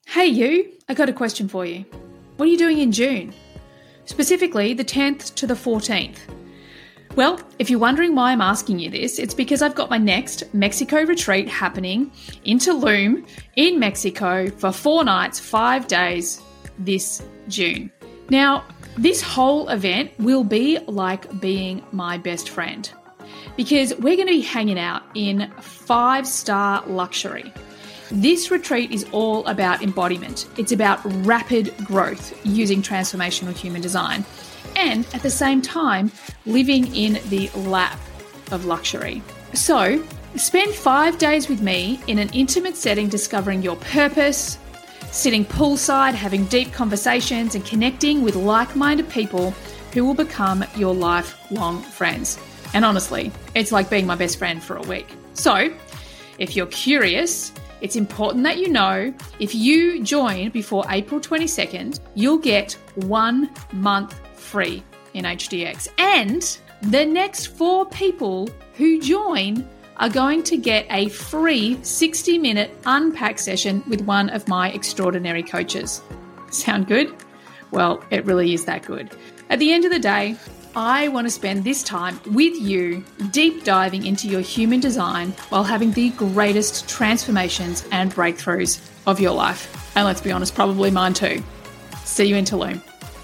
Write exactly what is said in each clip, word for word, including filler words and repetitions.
Hey you, I got a question for you. What are you doing in June? Specifically the tenth to the fourteenth. Well, if you're wondering why I'm asking you this, it's because I've got my next Mexico retreat happening in Tulum in Mexico for four nights, five days this June. Now, this whole event will be like being my best friend because we're going to be hanging out in five-star luxury. This retreat is all about embodiment. It's about rapid growth using transformational human design and at the same time living in the lap of luxury. So spend five days with me in an intimate setting discovering your purpose, sitting poolside, having deep conversations and connecting with like-minded people who will become your lifelong friends. And honestly, it's like being my best friend for a week. So if you're curious, it's important that you know if you join before April twenty-second, you'll get one month free in H D X. And the next four people who join are going to get a free sixty minute unpack session with one of my extraordinary coaches. Sound good? Well, it really is that good. At the end of the day, I want to spend this time with you deep diving into your human design while having the greatest transformations and breakthroughs of your life. And let's be honest, probably mine too. See you in Tulum.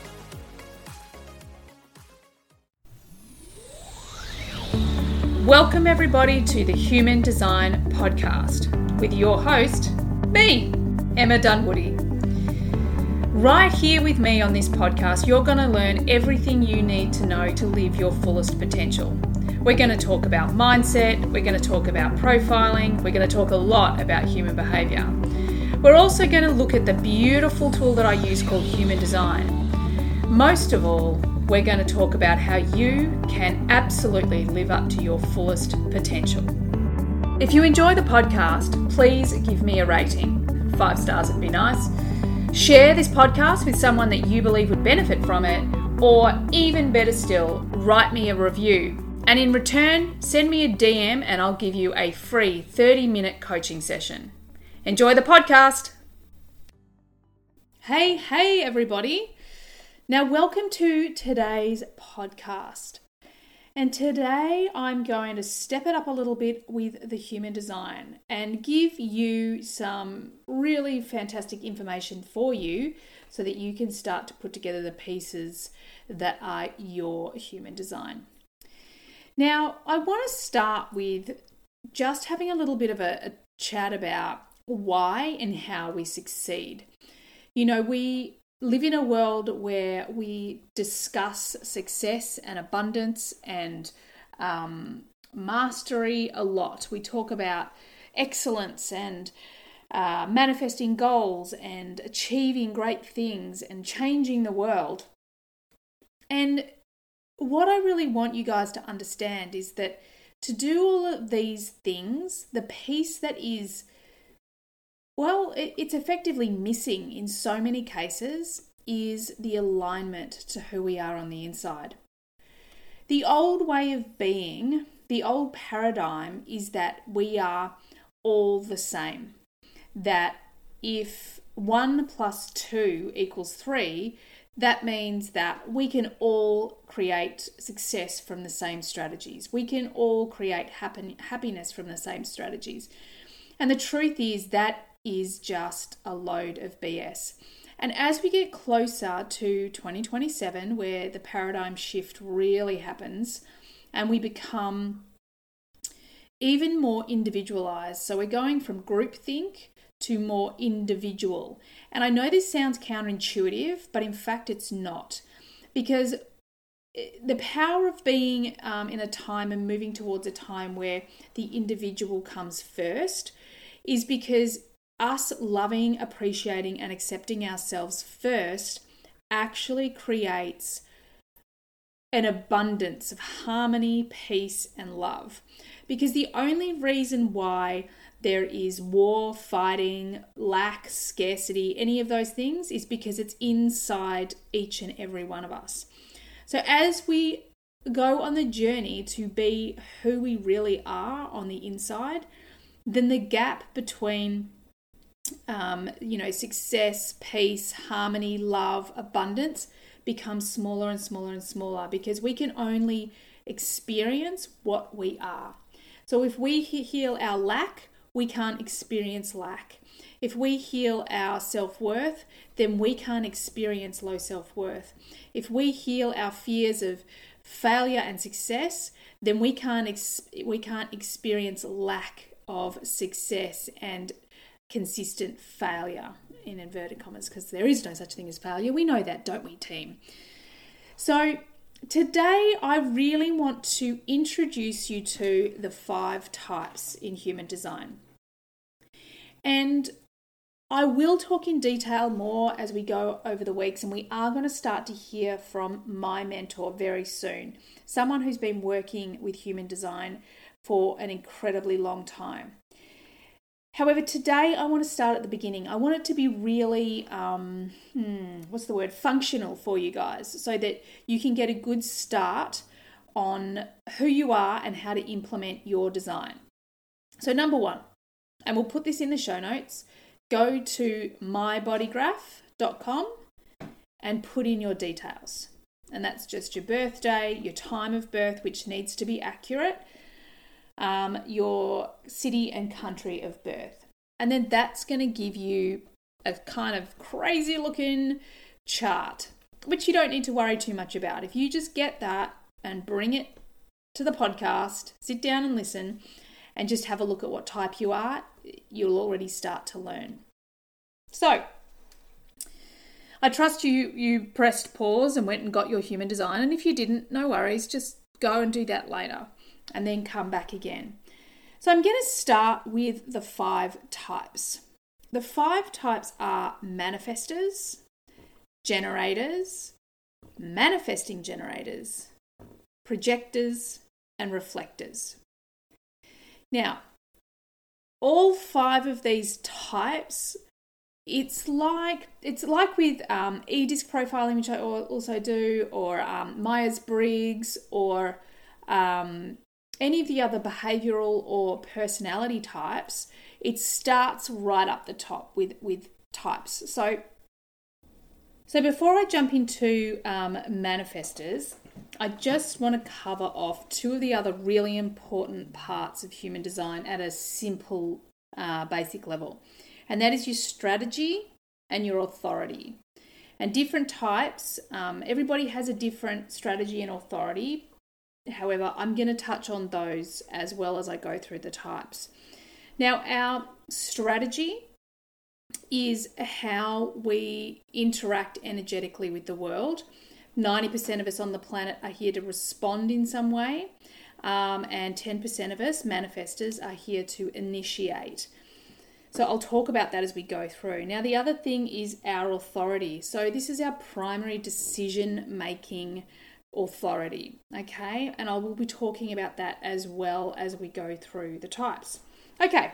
Welcome everybody to the Human Design Podcast with your host, me, Emma Dunwoody. Right here with me on this podcast, you're going to learn everything you need to know to live your fullest potential. We're going to talk about mindset, we're going to talk about profiling, we're going to talk a lot about human behavior. We're also going to look at the beautiful tool that I use called Human Design. Most of all, we're going to talk about how you can absolutely live up to your fullest potential. If you enjoy the podcast, please give me a rating. Five stars would be nice. Share this podcast with someone that you believe would benefit from it, or even better still, write me a review. And in return, send me a D M and I'll give you a free thirty minute coaching session. Enjoy the podcast. Hey, hey everybody. Now welcome to today's podcast. And today I'm going to step it up a little bit with the human design and give you some really fantastic information for you so that you can start to put together the pieces that are your human design. Now, I want to start with just having a little bit of a, a chat about why and how we succeed. You know, we live in a world where we discuss success and abundance and um, mastery a lot. We talk about excellence and uh, manifesting goals and achieving great things and changing the world. And what I really want you guys to understand is that to do all of these things, the piece that is Well, it's effectively missing in so many cases is the alignment to who we are on the inside. The old way of being, the old paradigm is that we are all the same. That if one plus two equals three, that means that we can all create success from the same strategies. We can all create happen- happiness from the same strategies. And the truth is that is just a load of B S. And as we get closer to twenty twenty-seven, where the paradigm shift really happens and we become even more individualized. So we're going from groupthink to more individual. And I know this sounds counterintuitive, but in fact it's not. Because the power of being um, in a time and moving towards a time where the individual comes first is because us loving, appreciating, and accepting ourselves first actually creates an abundance of harmony, peace, and love. Because the only reason why there is war, fighting, lack, scarcity, any of those things is because it's inside each and every one of us. So as we go on the journey to be who we really are on the inside, then the gap between um, you know, success, peace, harmony, love, abundance becomes smaller and smaller and smaller, because we can only experience what we are. So if we heal our lack, we can't experience lack. If we heal our self-worth, then we can't experience low self-worth. If we heal our fears of failure and success, then we can't ex- we can't experience lack of success and consistent failure, in inverted commas, because there is no such thing as failure. We know that, don't we, team? So today I really want to introduce you to the five types in human design. And I will talk in detail more as we go over the weeks, and we are going to start to hear from my mentor very soon, someone who's been working with human design for an incredibly long time. However, today I want to start at the beginning. I want it to be really, um, hmm, what's the word, functional for you guys, so that you can get a good start on who you are and how to implement your design. So number one, and we'll put this in the show notes, go to my body graph dot com and put in your details. And that's just your birthday, your time of birth, which needs to be accurate, um, your city and country of birth. And then that's going to give you a kind of crazy looking chart, which you don't need to worry too much about. If you just get that and bring it to the podcast, sit down and listen, and just have a look at what type you are, you'll already start to learn. So, I trust you you pressed pause and went and got your human design. And if you didn't, no worries, just go and do that later and then come back again. So I'm going to start with the five types. The five types are manifestors, generators, manifesting generators, projectors, and reflectors. Now, all five of these types, it's like it's like with um, E-disc profiling, which I also do, or um, Myers-Briggs, or um, any of the other behavioural or personality types. It starts right up the top with with types. So, so before I jump into um, manifestors, I just want to cover off two of the other really important parts of human design at a simple, uh, basic level. And that is your strategy and your authority. And different types, um, everybody has a different strategy and authority. However, I'm going to touch on those as well as I go through the types. Now, our strategy is how we interact energetically with the world. ninety percent of us on the planet are here to respond in some way, um, and ten percent of us, manifestors, are here to initiate. So I'll talk about that as we go through. Now, the other thing is our authority. So this is our primary decision-making authority, okay? And I will be talking about that as well as we go through the types. Okay,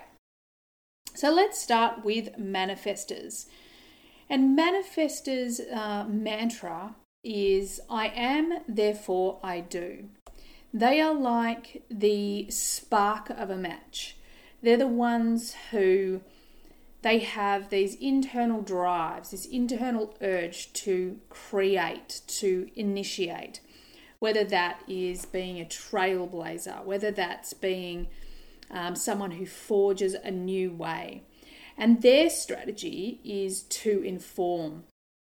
so let's start with manifestors. And manifestors' uh, mantra is, I am, therefore I do. They are like the spark of a match. They're the ones who, they have these internal drives, this internal urge to create, to initiate, whether that is being a trailblazer, whether that's being um, someone who forges a new way. And their strategy is to inform.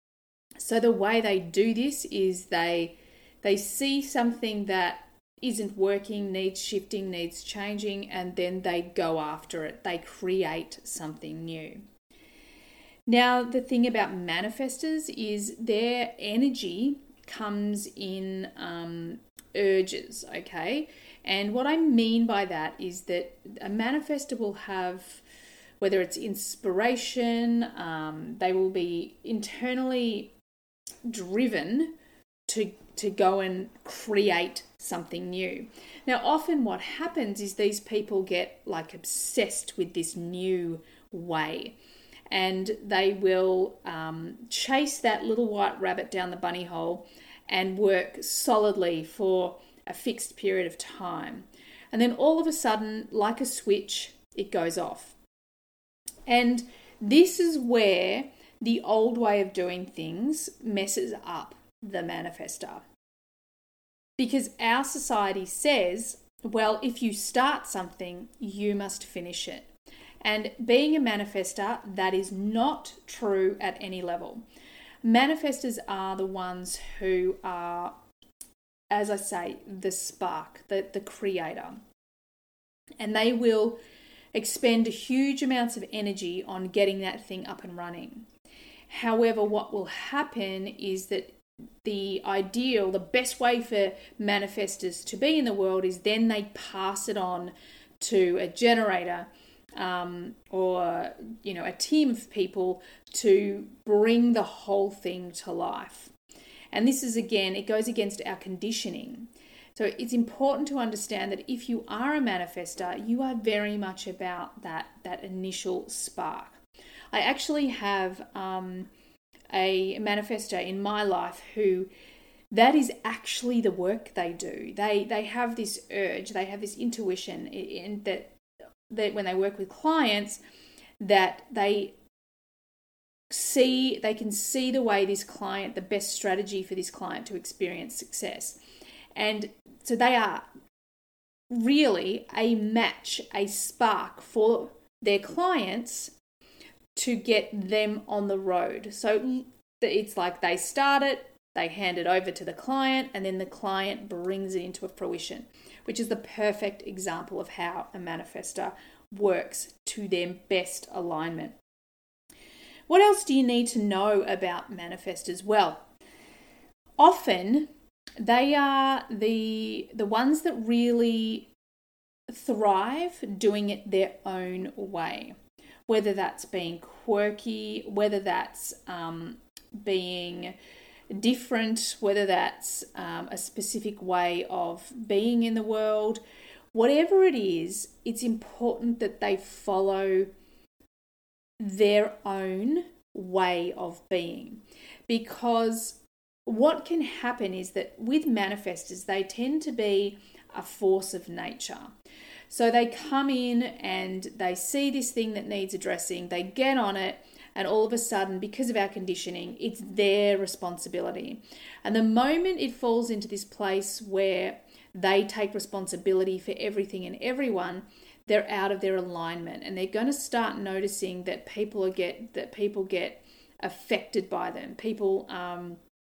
So the way they do this is they they see something that isn't working, needs shifting, needs changing, and then they go after it. They create something new. Now, the thing about manifestors is their energy comes in um, urges, okay? And what I mean by that is that a manifestor will have, whether it's inspiration, um, they will be internally driven to to go and create something new. Now, often what happens is these people get like obsessed with this new way, and they will um, chase that little white rabbit down the bunny hole and work solidly for a fixed period of time. And then all of a sudden, like a switch, it goes off. And This is where the old way of doing things messes up the manifestor. Because our society says, well, if you start something, you must finish it. And being a manifestor, that is not true at any level. Manifestors are the ones who are, as I say, the spark, the, the creator. And they will expend huge amounts of energy on getting that thing up and running. However, what will happen is that the ideal, the best way for manifestors to be in the world is then they pass it on to a generator um, or, you know, a team of people to bring the whole thing to life. And this is, again, it goes against our conditioning. So it's important to understand that if you are a manifestor, you are very much about that, that initial spark. I actually have um, a manifestor in my life who that is actually the work they do. They they have this urge, they have this intuition in that, that when they work with clients, that they see, they can see the way this client, the best strategy for this client to experience success. And so they are really a match, a spark for their clients to get them on the road. So it's like they start it, they hand it over to the client, and then the client brings it into a fruition, which is the perfect example of how a manifestor works to their best alignment. What else do you need to know about manifestors? Well, often they are the the ones that really thrive doing it their own way. Whether that's being quirky, whether that's um, being different, whether that's um, a specific way of being in the world, whatever it is, it's important that they follow their own way of being. Because what can happen is that with manifestors, they tend to be a force of nature. So they come in and they see this thing that needs addressing, they get on it, and all of a sudden, because of our conditioning, it's their responsibility. And the moment it falls into this place where they take responsibility for everything and everyone, they're out of their alignment, and they're going to start noticing that people are get that people get affected by them. People um,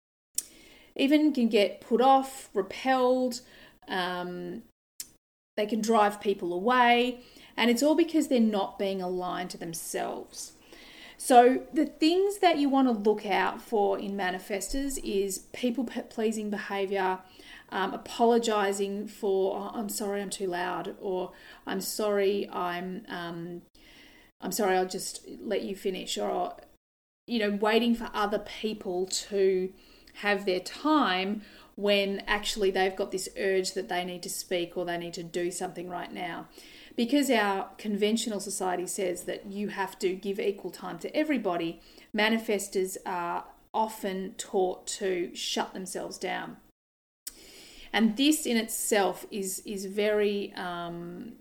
even can get put off, repelled. Um, They can drive people away, and it's all because they're not being aligned to themselves. So the things that you want to look out for in manifestors is people-pleasing behavior, um, apologizing for, oh, I'm sorry, I'm too loud, or I'm sorry, I'm, um, I'm sorry, I'll just let you finish, or, you know, waiting for other people to have their time when actually they've got this urge that they need to speak or they need to do something right now. Because our conventional society says that you have to give equal time to everybody, manifestors are often taught to shut themselves down. And this in itself is, is very, um,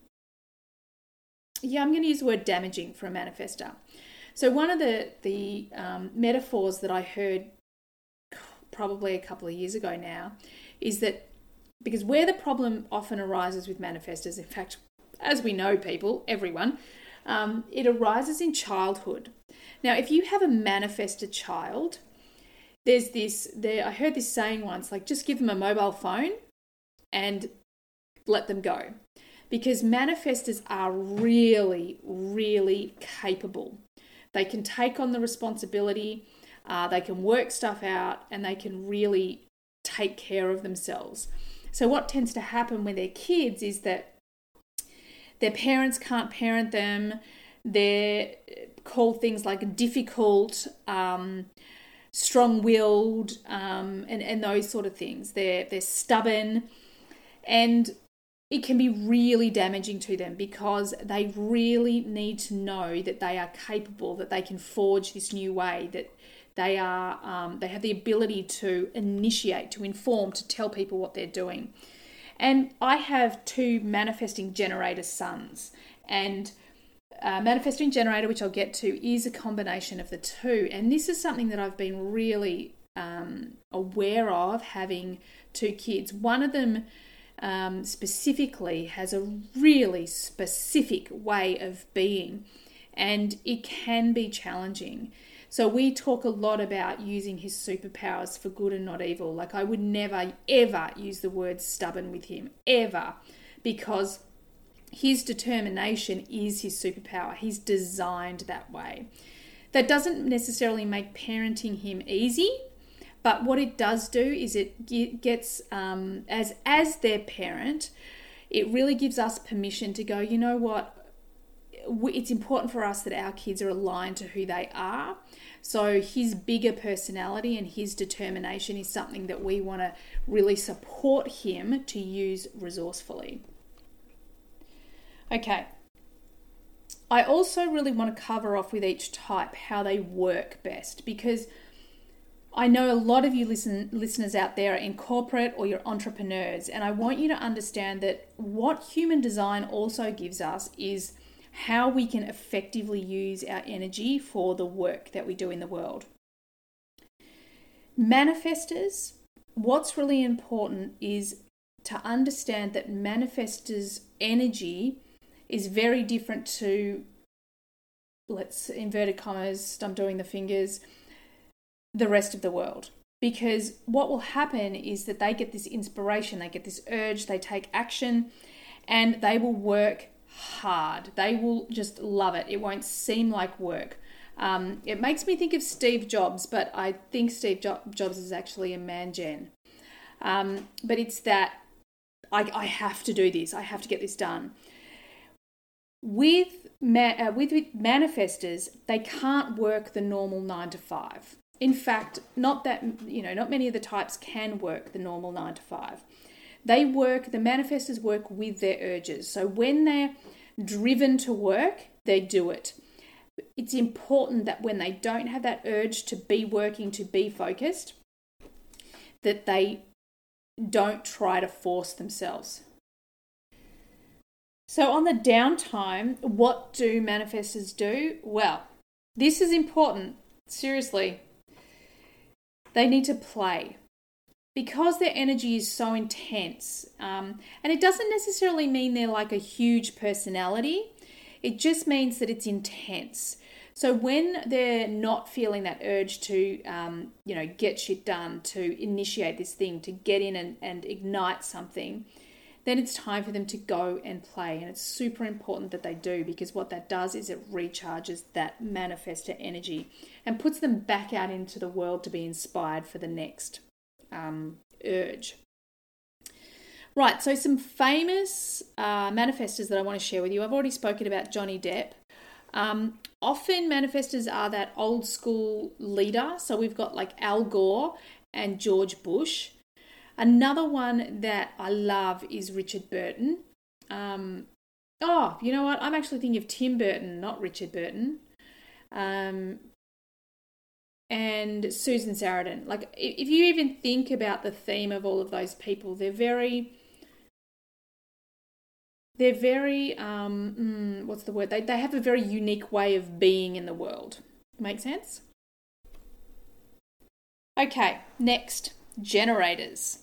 yeah, I'm going to use the word damaging for a manifestor. So one of the, the um, metaphors that I heard probably a couple of years ago now, is that because where the problem often arises with manifestors, in fact, as we know people, everyone, um, it arises in childhood. Now, if you have a manifested child, there's this, there, I heard this saying once, like just give them a mobile phone and let them go. Because manifestors are really, really capable. They can take on the responsibility. Uh, they can work stuff out, and they can really take care of themselves. So what tends to happen with their kids is that their parents can't parent them. They're called things like difficult, um, strong-willed, um, and, and those sort of things. They're, they're stubborn, and it can be really damaging to them because they really need to know that they are capable, that they can forge this new way, that They are, um, they have the ability to initiate, to inform, to tell people what they're doing. And I have two manifesting generator sons, and uh, manifesting generator, which I'll get to, is a combination of the two. And this is something that I've been really um, aware of having two kids. One of them um, specifically has a really specific way of being, and it can be challenging. So we talk a lot about using his superpowers for good and not evil. Like, I would never, ever use the word stubborn with him, ever, because his determination is his superpower. He's designed that way. That doesn't necessarily make parenting him easy, but what it does do is it gets, um, as, as their parent, it really gives us permission to go, you know what, it's important for us that our kids are aligned to who they are. So his bigger personality and his determination is something that we want to really support him to use resourcefully. Okay. I also really want to cover off with each type how they work best, because I know a lot of you listen, listeners out there are in corporate or you're entrepreneurs, and I want you to understand that what human design also gives us is how we can effectively use our energy for the work that we do in the world. Manifestors, what's really important is to understand that manifestors' energy is very different to, let's inverted commas, I'm doing the fingers, the rest of the world. Because what will happen is that they get this inspiration, they get this urge, they take action, and they will work hard. They will just love it. It won't seem like work. Um, it makes me think of Steve Jobs, but I think Steve jo- Jobs is actually a man gen. Um, but it's that I, I have to do this. I have to get this done. With, ma- uh, with with manifestors, they can't work the normal nine to five. In fact, not that you know, not many of the types can work the normal nine to five. They work, the manifestors work with their urges. So when they're driven to work, they do it. It's important that when they don't have that urge to be working, to be focused, that they don't try to force themselves. So on the downtime, what do manifestors do? Well, this is important. Seriously. They need to play. Because their energy is so intense, um, and it doesn't necessarily mean they're like a huge personality, it just means that it's intense. So when they're not feeling that urge to, um, you know, get shit done, to initiate this thing, to get in and, and ignite something, then it's time for them to go and play. And it's super important that they do, because what that does is it recharges that manifestor energy and puts them back out into the world to be inspired for the next Um, urge. Right, so some famous uh, manifestors that I want to share with you. I've already spoken about Johnny Depp. Um, often manifestors are that old school leader. So we've got like Al Gore and George Bush. Another one that I love is Richard Burton. Um, oh, you know what? I'm actually thinking of Tim Burton, not Richard Burton. Um, and Susan Sarandon. Like, if you even think about the theme of all of those people, they're very, they're very, um, mm, what's the word? They they have a very unique way of being in the world. Make sense? Okay, next, generators.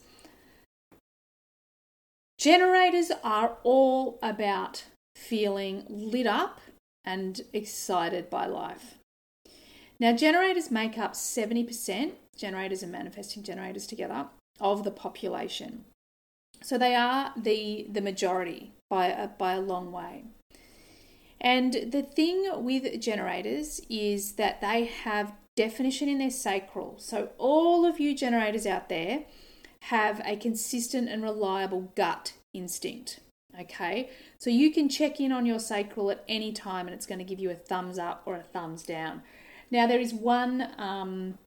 Generators are all about feeling lit up and excited by life. Now, generators make up seventy percent, generators and manifesting generators together, of the population. So they are the, the majority by a, by a long way. And the thing with generators is that they have definition in their sacral. So all of you generators out there have a consistent and reliable gut instinct. Okay, so you can check in on your sacral at any time and it's going to give you a thumbs up or a thumbs down. Now, there is one um,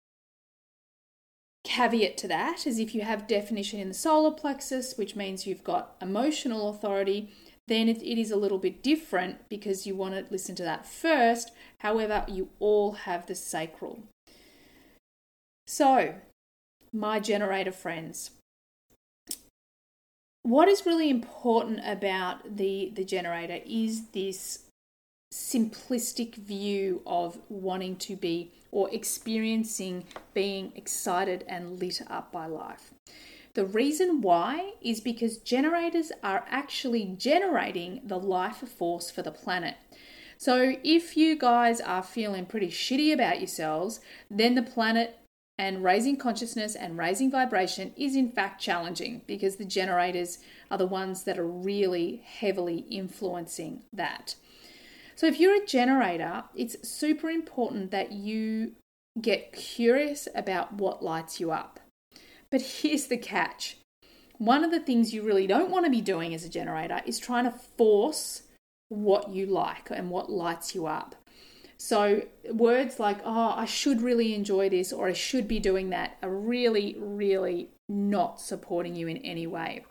caveat to that, is if you have definition in the solar plexus, which means you've got emotional authority, then it, it is a little bit different because you want to listen to that first. However, you all have the sacral. So, my generator friends, what is really important about the, the generator is this simplistic view of wanting to be or experiencing being excited and lit up by life. The reason why is because generators are actually generating the life force for the planet. So if you guys are feeling pretty shitty about yourselves, then the planet and raising consciousness and raising vibration is in fact challenging, because the generators are the ones that are really heavily influencing that. So if you're a generator, it's super important that you get curious about what lights you up. But here's the catch. One of the things you really don't want to be doing as a generator is trying to force what you like and what lights you up. So words like, oh, I should really enjoy this, or I should be doing that, are really, really not supporting you in any way.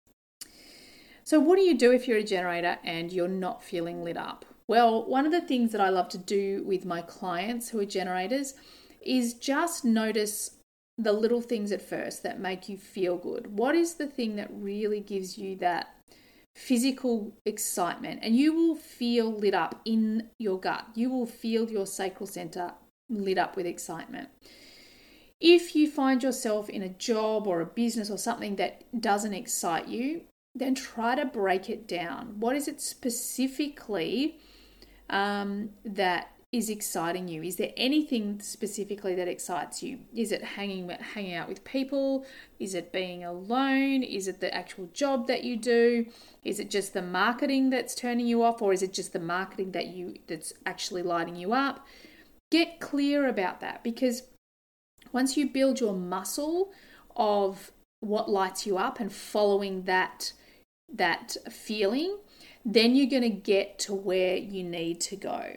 So what do you do if you're a generator and you're not feeling lit up? Well, one of the things that I love to do with my clients who are generators is just notice the little things at first that make you feel good. What is the thing that really gives you that physical excitement? And you will feel lit up in your gut. You will feel your sacral center lit up with excitement. If you find yourself in a job or a business or something that doesn't excite you, then try to break it down. What is it specifically um, that is exciting you? Is there anything specifically that excites you? Is it hanging hanging out with people? Is it being alone? Is it the actual job that you do? Is it just the marketing that's turning you off, or is it just the marketing that you that's actually lighting you up? Get clear about that, because once you build your muscle of what lights you up and following that that feeling, then you're going to get to where you need to go.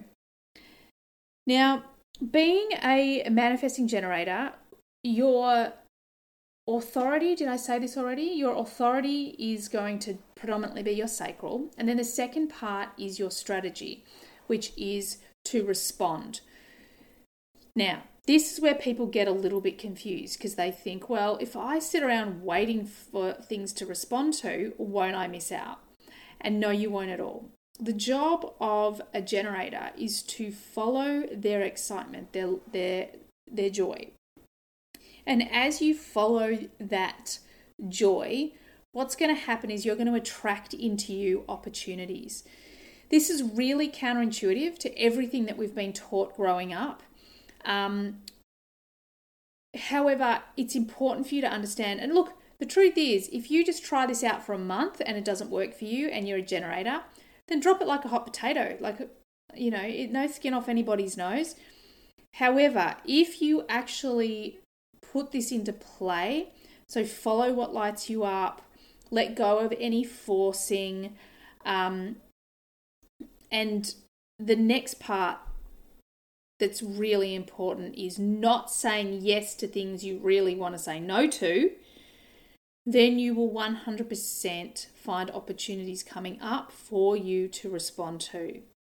Now, being a manifesting generator, your authority, did I say this already? Your authority is going to predominantly be your sacral. And then the second part is your strategy, which is to respond. Now, this is where people get a little bit confused, because they think, well, if I sit around waiting for things to respond to, won't I miss out? And no, you won't at all. The job of a generator is to follow their excitement, their their their joy. And as you follow that joy, what's going to happen is you're going to attract into you opportunities. This is really counterintuitive to everything that we've been taught growing up. Um, however, it's important for you to understand. And look, the truth is, if you just try this out for a month and it doesn't work for you and you're a generator, then drop it like a hot potato. Like, you know, it, no skin off anybody's nose. However, if you actually put this into play, so follow what lights you up, let go of any forcing, um, and the next part that's really important is not saying yes to things you really want to say no to, then you will one hundred percent find opportunities coming up for you to respond to.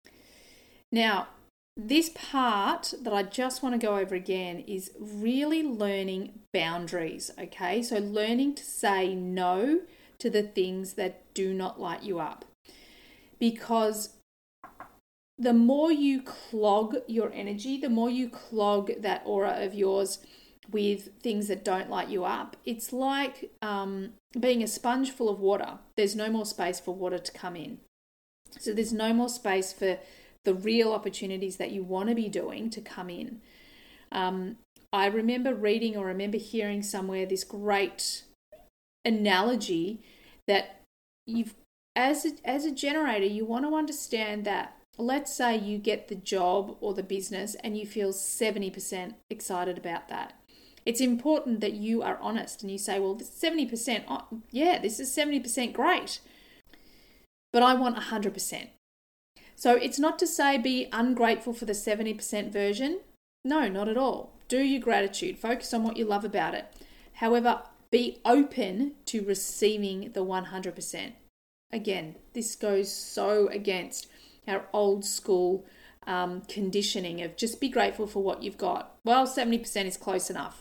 Now, this part that I just want to go over again is really learning boundaries, okay? So learning to say no to the things that do not light you up. Because the more you clog your energy, the more you clog that aura of yours with things that don't light you up, it's like um, being a sponge full of water. There's no more space for water to come in. So there's no more space for the real opportunities that you want to be doing to come in. Um, I remember reading or remember hearing somewhere this great analogy that you've, as a, as a generator, you want to understand that, let's say you get the job or the business and you feel seventy percent excited about that. It's important that you are honest and you say, well, this seventy percent, oh, yeah, this is seventy percent great, but I want one hundred percent. So it's not to say be ungrateful for the seventy percent version. No, not at all. Do your gratitude. Focus on what you love about it. However, be open to receiving the one hundred percent. Again, this goes so against our old school um, conditioning of just be grateful for what you've got. Well, seventy percent is close enough.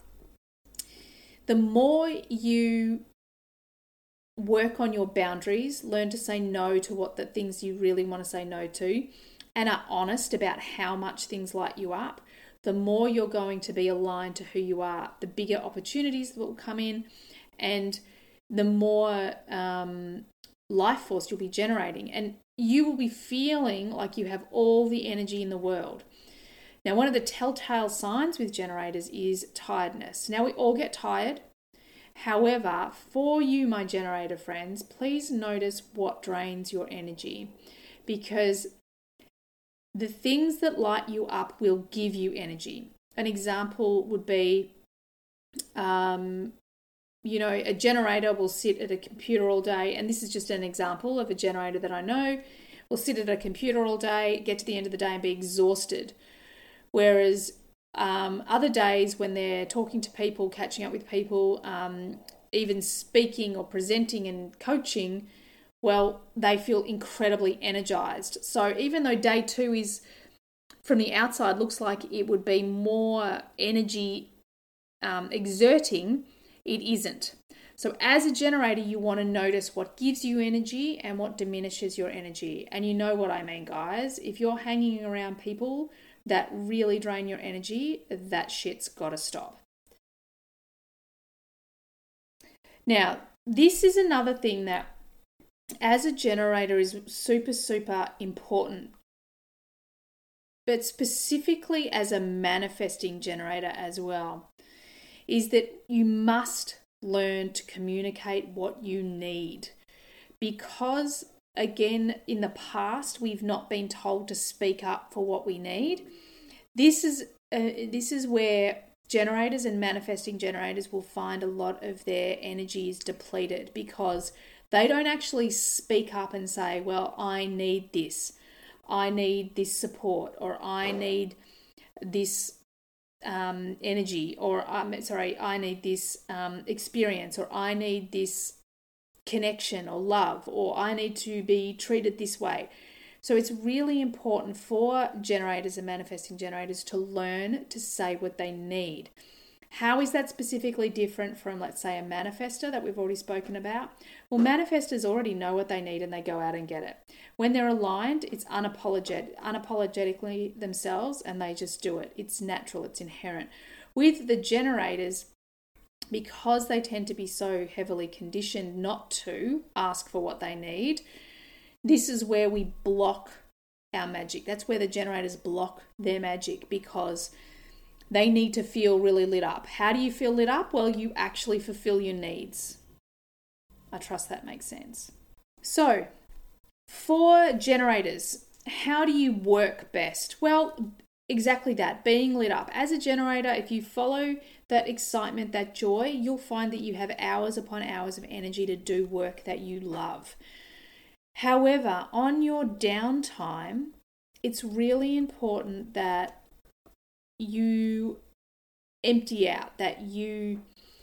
The more you work on your boundaries, learn to say no to what the things you really want to say no to, and are honest about how much things light you up, the more you're going to be aligned to who you are, the bigger opportunities that will come in, and the more um, life force you'll be generating. And you will be feeling like you have all the energy in the world. Now, one of the telltale signs with generators is tiredness. Now, we all get tired. However, for you, my generator friends, please notice what drains your energy, because the things that light you up will give you energy. An example would be, um, you know, a generator will sit at a computer all day, and this is just an example of a generator that I know, will sit at a computer all day, get to the end of the day and be exhausted. Whereas um, other days when they're talking to people, catching up with people, um, even speaking or presenting and coaching, well, they feel incredibly energized. So even though day two is, from the outside, looks like it would be more energy um, exerting, it isn't. So as a generator, you want to notice what gives you energy and what diminishes your energy. And you know what I mean, guys. If you're hanging around people that really drain your energy, that shit's got to stop. Now, this is another thing that as a generator is super, super important, but specifically as a manifesting generator as well, is that you must learn to communicate what you need. Because, again, in the past, we've not been told to speak up for what we need. This is uh, this is where generators and manifesting generators will find a lot of their energy is depleted, because they don't actually speak up and say, well, I need this. I need this support, or I need this um, energy, or I'm sorry, I need this um, experience, or I need this connection or love, or I need to be treated this way. So it's really important for generators and manifesting generators to learn to say what they need. How is that specifically different from, let's say, a manifestor that we've already spoken about? Well, manifestors already know what they need and they go out and get it. When they're aligned, it's unapologetic, unapologetically themselves, and they just do it. It's natural, it's inherent. With the generators, because they tend to be so heavily conditioned not to ask for what they need, this is where we block our magic. That's where the generators block their magic, because they need to feel really lit up. How do you feel lit up? Well, you actually fulfill your needs. I trust that makes sense. So, for generators, how do you work best? Well, exactly that, being lit up. As a generator, if you follow that excitement, that joy, you'll find that you have hours upon hours of energy to do work that you love. However, on your downtime, it's really important that you empty out, that you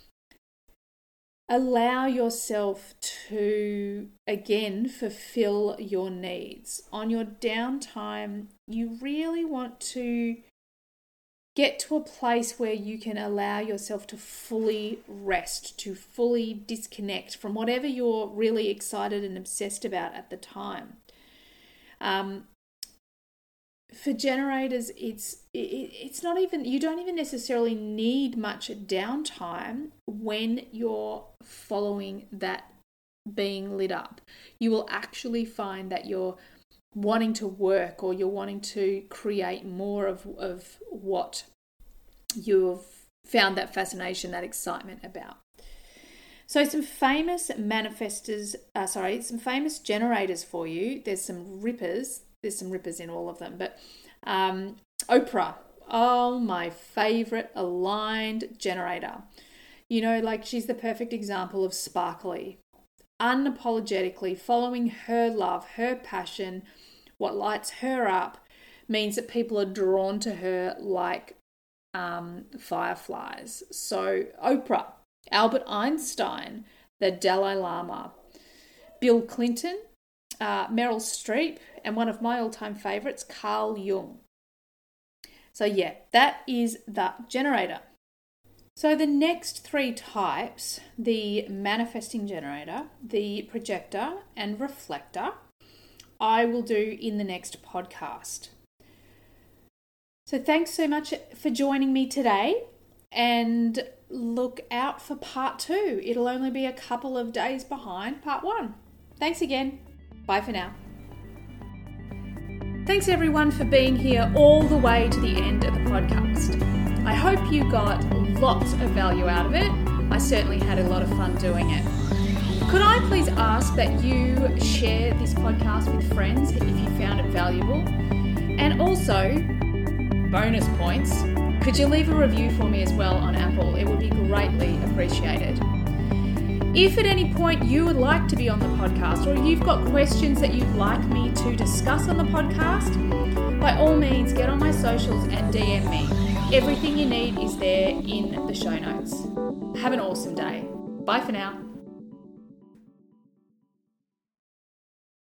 allow yourself to, again, fulfill your needs. On your downtime, you really want to get to a place where you can allow yourself to fully rest, to fully disconnect from whatever you're really excited and obsessed about at the time. Um, for generators, it's it, it's not even, you don't even necessarily need much downtime when you're following that being lit up. You will actually find that you're wanting to work, or you're wanting to create more of, of what you've found that fascination, that excitement about. So some famous manifestors, uh, sorry, some famous generators for you. There's some rippers. There's some rippers in all of them. But um, Oprah, oh, my favorite aligned generator. You know, like she's the perfect example of sparkly. Unapologetically following her love, her passion, what lights her up, means that people are drawn to her like um, fireflies. So Oprah, Albert Einstein, the Dalai Lama, Bill Clinton, uh, Meryl Streep, and one of my all-time favorites, Carl Jung. So yeah, that is the generator. So the next three types, the manifesting generator, the projector, and reflector, I will do in the next podcast. So thanks so much for joining me today, and look out for part two. It'll only be a couple of days behind part one. Thanks again. Bye for now. Thanks everyone for being here all the way to the end of the podcast. I hope you got lots of value out of it. I certainly had a lot of fun doing it. Could I please ask that you share this podcast with friends if you found it valuable? And also, bonus points, could you leave a review for me as well on Apple? It would be greatly appreciated. If at any point you would like to be on the podcast, or you've got questions that you'd like me to discuss on the podcast, by all means get on my socials and D M me. Everything you need is there in the show notes. Have an awesome day. Bye for now.